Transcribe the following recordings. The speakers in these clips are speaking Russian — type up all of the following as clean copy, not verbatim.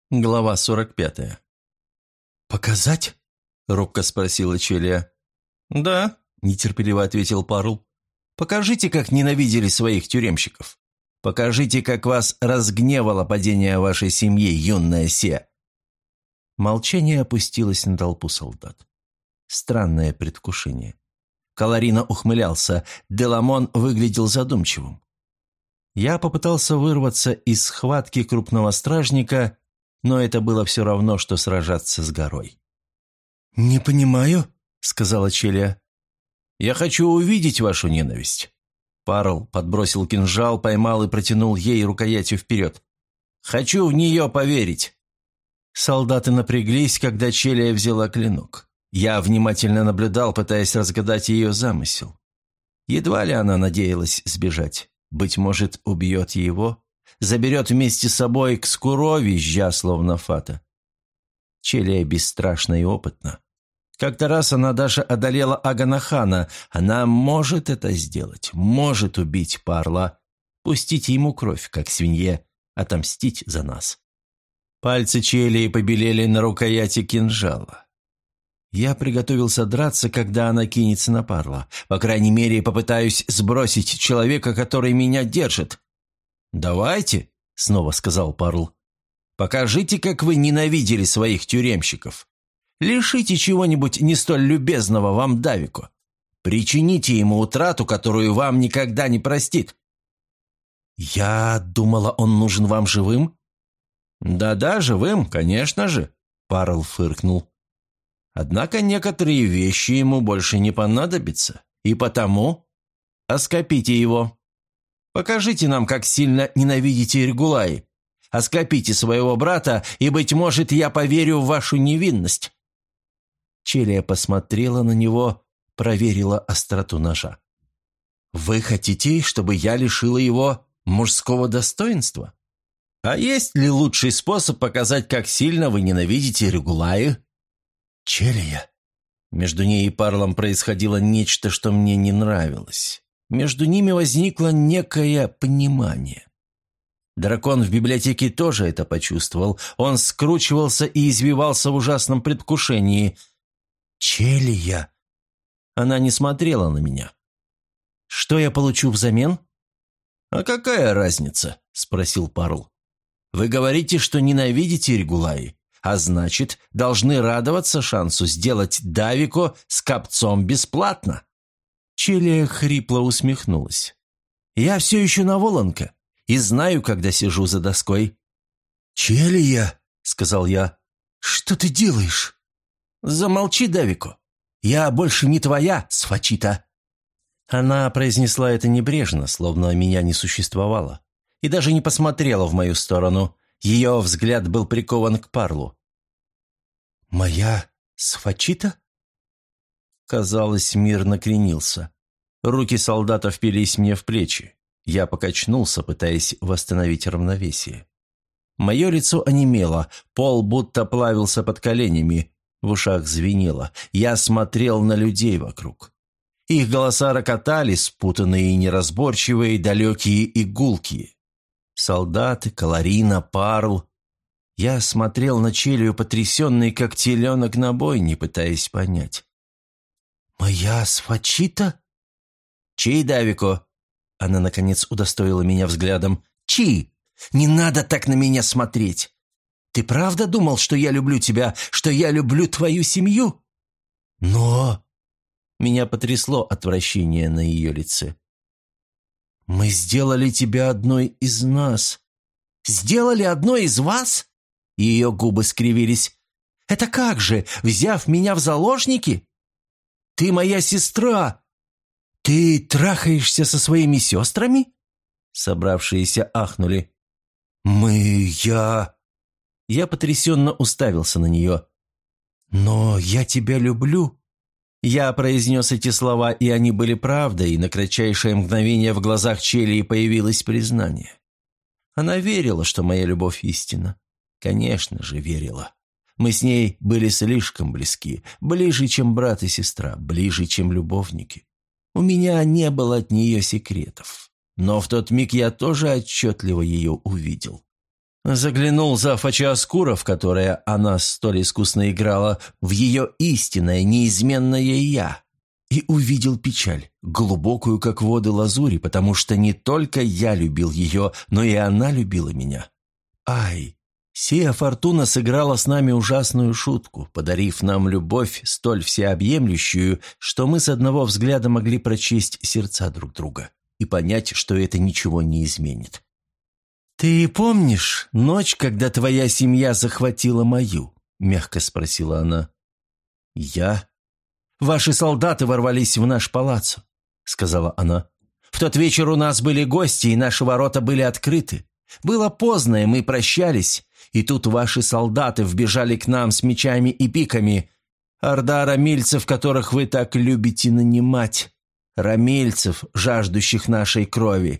Глава 45. «Показать?» – робко спросила Челия. «Да», – нетерпеливо ответил Парл. «Покажите, как ненавидели своих тюремщиков. Покажите, как вас разгневало падение вашей семьи, юная Се». Молчание опустилось на толпу солдат. Странное предвкушение. Каларина ухмылялся, Деламон выглядел задумчивым. Я попытался вырваться из схватки крупного стражника, но это было все равно, что сражаться с горой. «Не понимаю», — сказала Челия. «Я хочу увидеть вашу ненависть». Парл подбросил кинжал, поймал и протянул ей рукоятью вперед. «Хочу в нее поверить». Солдаты напряглись, когда Челия взяла клинок. Я внимательно наблюдал, пытаясь разгадать ее замысел. Едва ли она надеялась сбежать. Быть может, убьет его, заберет вместе с собой к Скуро, визжа, словно фата. Челия бесстрашна и опытна. Как-то раз она даже одолела Аганахана. Она может это сделать, может убить Парла, пустить ему кровь, как свинье, отомстить за нас. Пальцы Челии побелели на рукояти кинжала. Я приготовился драться, когда она кинется на Парла. По крайней мере, попытаюсь сбросить человека, который меня держит. «Давайте», — снова сказал Парл. «Покажите, как вы ненавидели своих тюремщиков. Лишите чего-нибудь не столь любезного вам Давику. Причините ему утрату, которую вам никогда не простит». «Я думала, он нужен вам живым?» «Да-да, живым, конечно же», — Парл фыркнул. «Однако некоторые вещи ему больше не понадобятся, и потому оскопите его. Покажите нам, как сильно ненавидите Регулаи. Оскопите своего брата, и, быть может, я поверю в вашу невинность». Челия посмотрела на него, проверила остроту ножа. «Вы хотите, чтобы я лишила его мужского достоинства? А есть ли лучший способ показать, как сильно вы ненавидите Регулаи?» «Челия». Между ней и Парлом происходило нечто, что мне не нравилось. Между ними возникло некое понимание. Дракон в библиотеке тоже это почувствовал. Он скручивался и извивался в ужасном предвкушении. «Челия». Она не смотрела на меня. «Что я получу взамен?» «А какая разница?» – спросил Парл. «Вы говорите, что ненавидите Регулаи, а значит, должны радоваться шансу сделать Давико с копцом бесплатно». Челия хрипло усмехнулась. «Я все еще наволонка и знаю, когда сижу за доской». «Челия», — сказал я, — «что ты делаешь?» «Замолчи, Давико. Я больше не твоя, Сфачита». Она произнесла это небрежно, словно меня не существовало, и даже не посмотрела в мою сторону. Ее взгляд был прикован к Парлу. «Моя Сфачита?» Казалось, мир накренился. Руки солдата впились мне в плечи. Я покачнулся, пытаясь восстановить равновесие. Мое лицо онемело, пол будто плавился под коленями, в ушах звенело. Я смотрел на людей вокруг. Их голоса рокотали, спутанные и неразборчивые, далекие и гулкие. Солдаты, Каларина, Парл. Я смотрел на Челию, потрясенный, как теленок на бойне, пытаясь понять. «Моя Сфачита?» «Чей, Давико?» Она, наконец, удостоила меня взглядом. «Чей? Не надо так на меня смотреть! Ты правда думал, что я люблю тебя, что я люблю твою семью?» «Но...» Меня потрясло отвращение на ее лице. «Мы сделали тебя одной из нас». «Сделали одной из вас?» Ее губы скривились. «Это как же, взяв меня в заложники? Ты моя сестра! Ты трахаешься со своими сестрами?» Собравшиеся ахнули. Я потрясенно уставился на нее. «Но я тебя люблю». Я произнес эти слова, и они были правдой, и на кратчайшее мгновение в глазах Челии появилось признание. Она верила, что моя любовь истинна. Конечно же, верила. Мы с ней были слишком близки, ближе, чем брат и сестра, ближе, чем любовники. У меня не было от нее секретов. Но в тот миг я тоже отчетливо ее увидел. Заглянул за Фачиаскура, в которое она столь искусно играла, в ее истинное, неизменное «я», и увидел печаль, глубокую, как воды лазури, потому что не только я любил ее, но и она любила меня. Ай! Сия фортуна сыграла с нами ужасную шутку, подарив нам любовь столь всеобъемлющую, что мы с одного взгляда могли прочесть сердца друг друга и понять, что это ничего не изменит. «Ты помнишь ночь, когда твоя семья захватила мою?» – мягко спросила она. «Я?» «Ваши солдаты ворвались в наш палаццо», – сказала она. «В тот вечер у нас были гости, и наши ворота были открыты. Было поздно, и мы прощались, и тут ваши солдаты вбежали к нам с мечами и пиками. Орда рамильцев, которых вы так любите нанимать. Рамильцев, жаждущих нашей крови».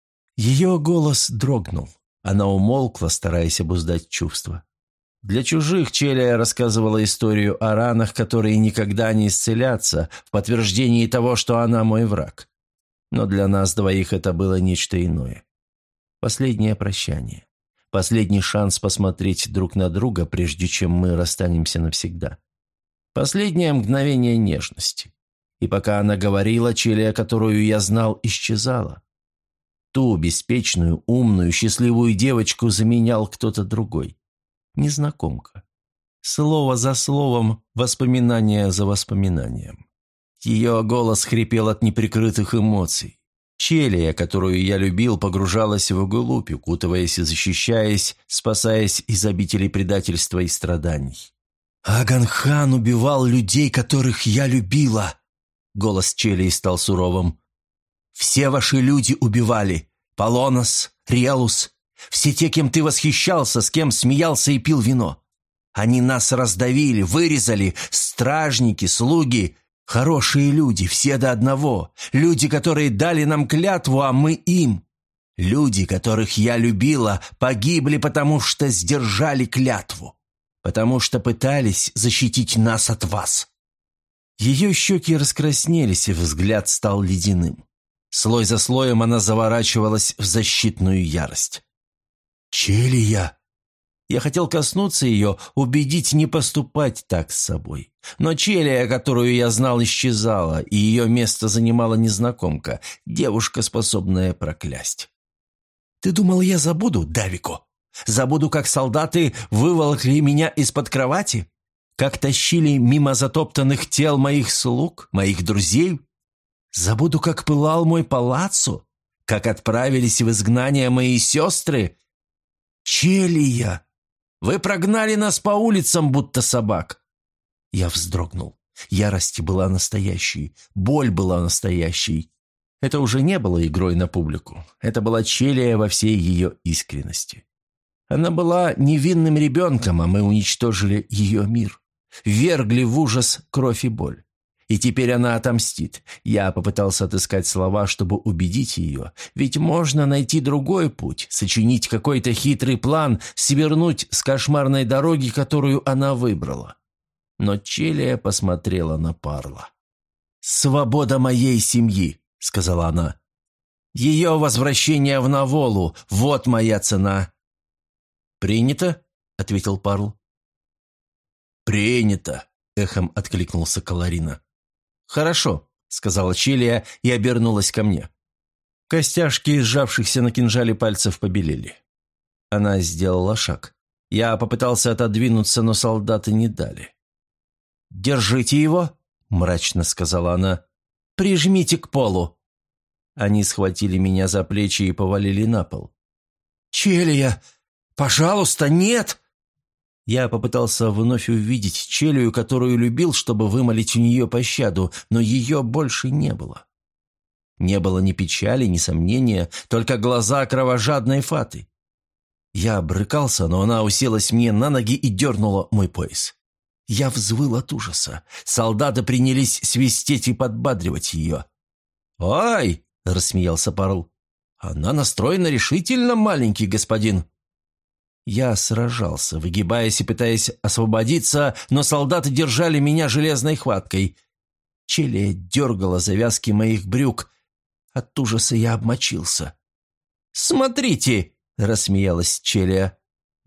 Ее голос дрогнул. Она умолкла, стараясь обуздать чувства. Для чужих Челия рассказывала историю о ранах, которые никогда не исцелятся, в подтверждении того, что она мой враг. Но для нас двоих это было нечто иное. Последнее прощание. Последний шанс посмотреть друг на друга, прежде чем мы расстанемся навсегда. Последнее мгновение нежности. И пока она говорила, Челия, которую я знал, исчезала. Ту беспечную, умную, счастливую девочку заменял кто-то другой. Незнакомка. Слово за словом, воспоминание за воспоминанием. Ее голос хрипел от неприкрытых эмоций. Челия, которую я любил, погружалась в глубь, укутываясь и защищаясь, спасаясь из обителей предательства и страданий. «Аган-хан убивал людей, которых я любила!» Голос Челии стал суровым. «Все ваши люди убивали. Полонос, Релус, все те, кем ты восхищался, с кем смеялся и пил вино. Они нас раздавили, вырезали, стражники, слуги, хорошие люди, все до одного. Люди, которые дали нам клятву, а мы им. Люди, которых я любила, погибли, потому что сдержали клятву, потому что пытались защитить нас от вас». Ее щеки раскраснелись, и взгляд стал ледяным. Слой за слоем она заворачивалась в защитную ярость. «Челия!» Я хотел коснуться ее, убедить не поступать так с собой. Но Челия, которую я знал, исчезала, и ее место занимала незнакомка, девушка, способная проклясть. «Ты думал, я забуду, Давико? Забуду, как солдаты выволокли меня из-под кровати? Как тащили мимо затоптанных тел моих слуг, моих друзей? Забуду, как пылал мой палаццо? Как отправились в изгнание мои сестры? Челия! Вы прогнали нас по улицам, будто собак!» Я вздрогнул. Ярость была настоящей, боль была настоящей. Это уже не было игрой на публику. Это была Челия во всей ее искренности. Она была невинным ребенком, а мы уничтожили ее мир. Ввергли в ужас кровь и боль. И теперь она отомстит. Я попытался отыскать слова, чтобы убедить ее. Ведь можно найти другой путь, сочинить какой-то хитрый план, свернуть с кошмарной дороги, которую она выбрала. Но Челия посмотрела на Парла. «Свобода моей семьи», — сказала она. «Ее возвращение в Наволу — вот моя цена». «Принято?» — ответил Парл. «Принято», — эхом откликнулся Каларина. «Хорошо», — сказала Челия и обернулась ко мне. Костяшки сжавшихся на кинжале пальцев побелели. Она сделала шаг. Я попытался отодвинуться, но солдаты не дали. «Держите его», — мрачно сказала она. «Прижмите к полу». Они схватили меня за плечи и повалили на пол. «Челия, пожалуйста, нет!» Я попытался вновь увидеть Челию, которую любил, чтобы вымолить у нее пощаду, но ее больше не было. Не было ни печали, ни сомнения, только глаза кровожадной Фаты. Я брыкался, но она уселась мне на ноги и дернула мой пояс. Я взвыл от ужаса. Солдаты принялись свистеть и подбадривать ее. «Ой!» — рассмеялся Парл. «Она настроена решительно, маленький господин». Я сражался, выгибаясь и пытаясь освободиться, но солдаты держали меня железной хваткой. Челия дергала завязки моих брюк. От ужаса я обмочился. «Смотрите!» — рассмеялась Челия.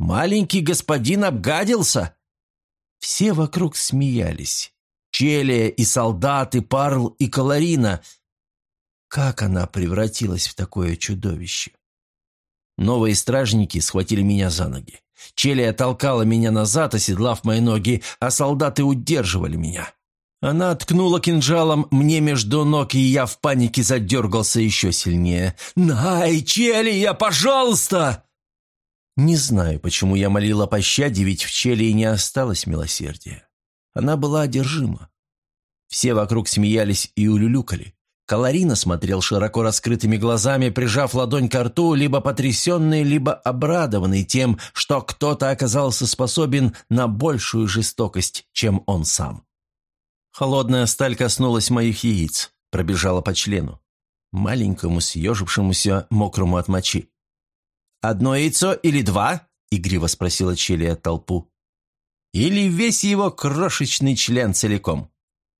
Маленький господин обгадился!» Все вокруг смеялись. Челия и солдаты, Парл и Каларина. Как она превратилась в такое чудовище? Новые стражники схватили меня за ноги. Челия толкала меня назад, оседлав мои ноги, а солдаты удерживали меня. Она ткнула кинжалом мне между ног, и я в панике задергался еще сильнее. «Най, Челия, пожалуйста!» Не знаю, почему я молил о пощаде, ведь в Челии не осталось милосердия. Она была одержима. Все вокруг смеялись и улюлюкали. Каларина смотрел широко раскрытыми глазами, прижав ладонь ко рту, либо потрясенный, либо обрадованный тем, что кто-то оказался способен на большую жестокость, чем он сам. Холодная сталь коснулась моих яиц, пробежала по члену, маленькому, съежившемуся, мокрому от мочи. «Одно яйцо или два?» – игриво спросила Челия толпу. «Или весь его крошечный член целиком?»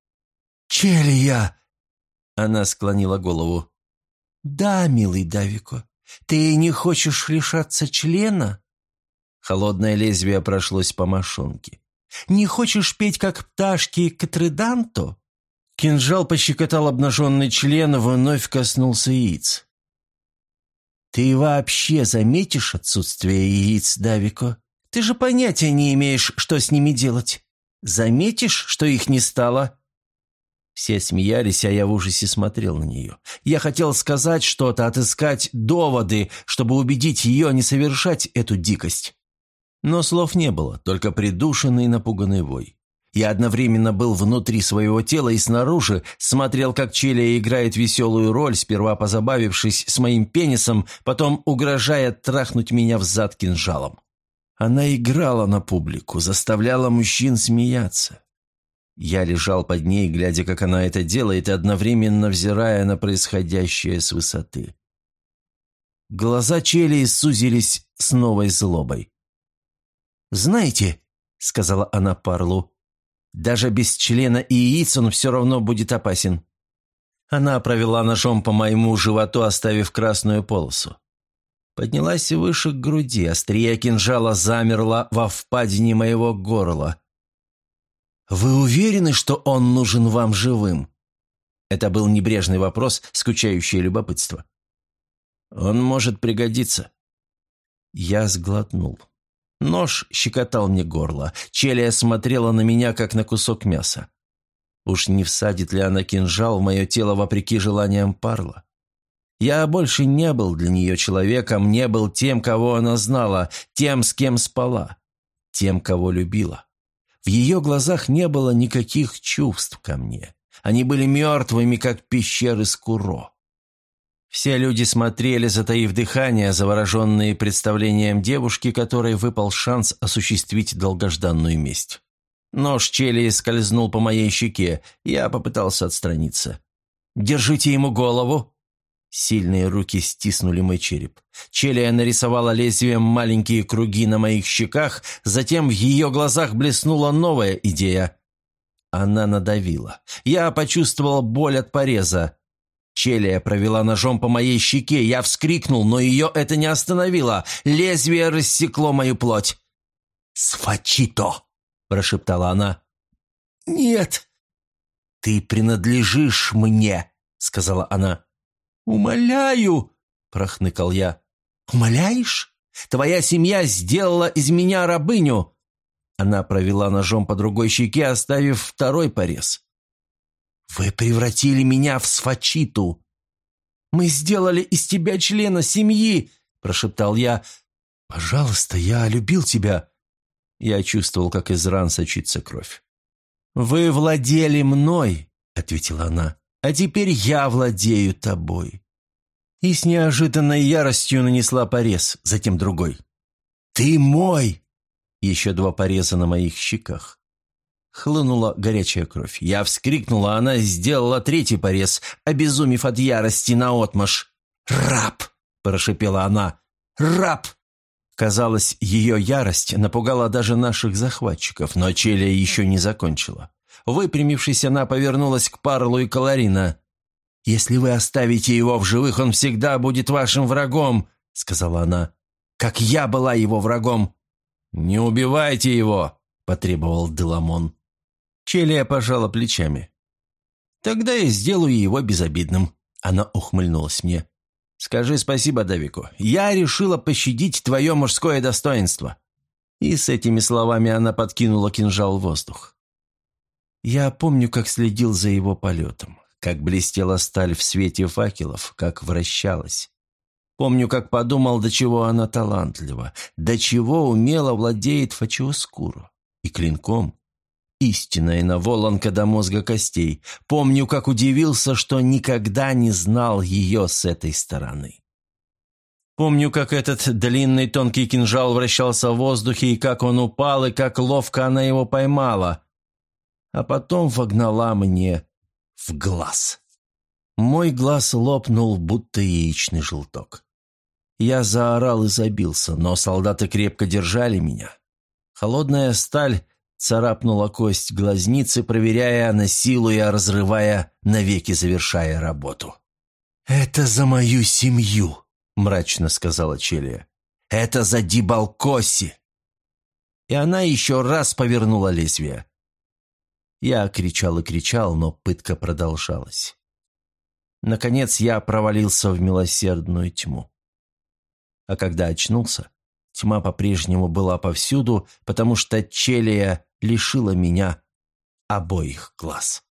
«Челия!» – она склонила голову. «Да, милый Давико, ты не хочешь лишаться члена?» Холодное лезвие прошлось по мошонке. «Не хочешь петь, как пташки, Катреданто?» Кинжал пощекотал обнаженный член, вновь коснулся яиц. «Ты вообще заметишь отсутствие яиц, Давико? Ты же понятия не имеешь, что с ними делать. Заметишь, что их не стало?» Все смеялись, а я в ужасе смотрел на нее. Я хотел сказать что-то, отыскать доводы, чтобы убедить ее не совершать эту дикость. Но слов не было, только придушенный напуганный вой. Я одновременно был внутри своего тела и снаружи, смотрел, как Челия играет веселую роль, сперва позабавившись с моим пенисом, потом угрожая трахнуть меня взад кинжалом. Она играла на публику, заставляла мужчин смеяться. Я лежал под ней, глядя, как она это делает, и одновременно взирая на происходящее с высоты. Глаза Челии сузились с новой злобой. «Знаете», — сказала она Парлу, — «даже без члена и яиц он все равно будет опасен». Она провела ножом по моему животу, оставив красную полосу. Поднялась выше к груди, острие кинжала замерло во впадине моего горла. «Вы уверены, что он нужен вам живым?» Это был небрежный вопрос, скучающее любопытство. «Он может пригодиться». Я сглотнул. Нож щекотал мне горло. Челия смотрела на меня, как на кусок мяса. Уж не всадит ли она кинжал в мое тело вопреки желаниям Парла? Я больше не был для нее человеком, не был тем, кого она знала, тем, с кем спала, тем, кого любила. В ее глазах не было никаких чувств ко мне. Они были мертвыми, как пещеры Скуро. Все люди смотрели, затаив дыхание, завороженные представлением девушки, которой выпал шанс осуществить долгожданную месть. Нож Челии скользнул по моей щеке, я попытался отстраниться. «Держите ему голову!» Сильные руки стиснули мой череп. Челия нарисовала лезвием маленькие круги на моих щеках, затем в ее глазах блеснула новая идея. Она надавила. Я почувствовал боль от пореза. Челия провела ножом по моей щеке. Я вскрикнул, но ее это не остановило. Лезвие рассекло мою плоть. «Сфачито!» – прошептала она. «Нет!» «Ты принадлежишь мне!» – сказала она. «Умоляю!» – прохныкал я. «Умоляешь? Твоя семья сделала из меня рабыню!» Она провела ножом по другой щеке, оставив второй порез. «Вы превратили меня в сфачиту!» «Мы сделали из тебя члена семьи!» – прошептал я. «Пожалуйста, я любил тебя!» Я чувствовал, как из ран сочится кровь. «Вы владели мной!» – ответила она. «А теперь я владею тобой». И с неожиданной яростью нанесла порез, затем другой. «Ты мой!» Еще два пореза на моих щеках. Хлынула горячая кровь. Я вскрикнула, она сделала третий порез, обезумев от ярости наотмашь. «Раб!» – прошипела она. «Раб!» Казалось, ее ярость напугала даже наших захватчиков, но Челия еще не закончила. Выпрямившись, она повернулась к Парлу и Каларина. «Если вы оставите его в живых, он всегда будет вашим врагом», — сказала она. «Как я была его врагом. «Не убивайте его!» – потребовал Деламон. Челия пожала плечами. «Тогда я сделаю его безобидным», – она ухмыльнулась мне. «Скажи спасибо Давику. Я решила пощадить твое мужское достоинство». И с этими словами она подкинула кинжал в воздух. Я помню, как следил за его полетом, как блестела сталь в свете факелов, как вращалась. Помню, как подумал, до чего она талантлива, до чего умело владеет Фачиоскуру и клинком. Истинная наволонка до мозга костей. Помню, как удивился, что никогда не знал ее с этой стороны. Помню, как этот длинный тонкий кинжал вращался в воздухе, и как он упал, и как ловко она его поймала. А потом вогнала мне в глаз. Мой глаз лопнул, будто яичный желток. Я заорал и забился, но солдаты крепко держали меня. Холодная сталь царапнула кость глазницы, проверяя, насилуя, разрывая, навеки завершая работу. «Это за мою семью», — мрачно сказала Челия. «Это за Дибалкоси!» И она еще раз повернула лезвие. Я кричал и кричал, но пытка продолжалась. Наконец я провалился в милосердную тьму. А когда очнулся, тьма по-прежнему была повсюду, потому что Челия лишила меня обоих глаз.